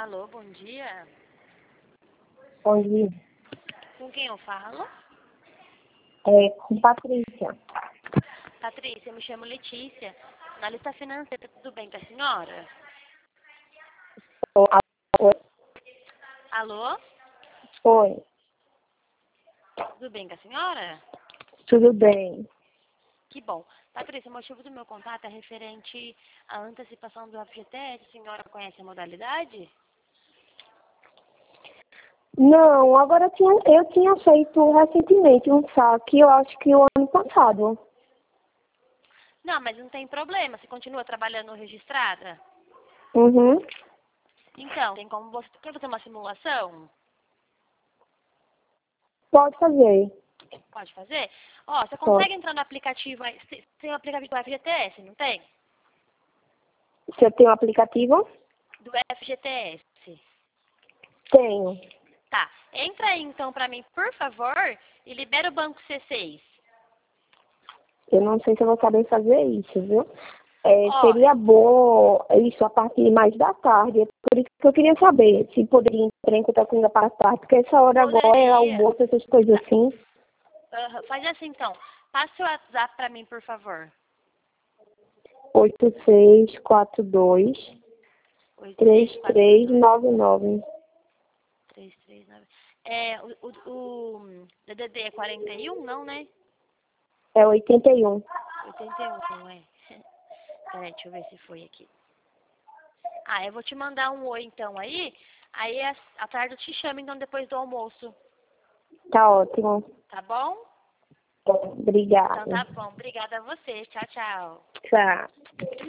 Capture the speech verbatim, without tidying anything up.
Alô, bom dia. Bom dia. Com quem eu falo? É, com Patrícia. Patrícia, eu me chamo Letícia. Na lista financeira, tudo bem com a senhora? Oi. Alô? Oi. Tudo bem com a senhora? Tudo bem? Que bom. Patrícia, o motivo do meu contato é referente à antecipação do F G T S. A senhora conhece a modalidade? Não, agora eu tinha, eu tinha feito recentemente um saque, eu acho que o ano passado. Não, mas não tem problema. Você continua trabalhando registrada? Uhum. Então, tem como você... Quer fazer uma simulação? Pode fazer. Pode fazer? Ó, você Pode. consegue entrar no aplicativo... aí- se- Tem o aplicativo do F G T S, não tem? Você tem um aplicativo? Do F G T S. Tenho. Tá. Entra aí então pra mim, por favor, e libera o banco C seis. Eu não sei se eu vou saber fazer isso, viu? É, Ó, seria bom isso a partir mais da tarde. É por isso que eu queria saber se poderia entrar em contato comigo para tarde, porque essa hora agora é poderia. almoço, essas coisas assim. Aham, faz assim então. Passa o WhatsApp pra mim, por favor. oito seis quatro dois oito três seis quatro três dois nove nove. três três nove. É, o, o, o D D D é quarenta e um, não, né? É oitenta e um. oitenta e um, é. Peraí, deixa eu ver se foi aqui. Ah, eu vou te mandar um oi então aí. Aí à à tarde eu te chamo então depois do almoço. Tá ótimo. Tá bom? Então Obrigada. tá bom. Obrigada a você. Tchau, tchau. Tchau.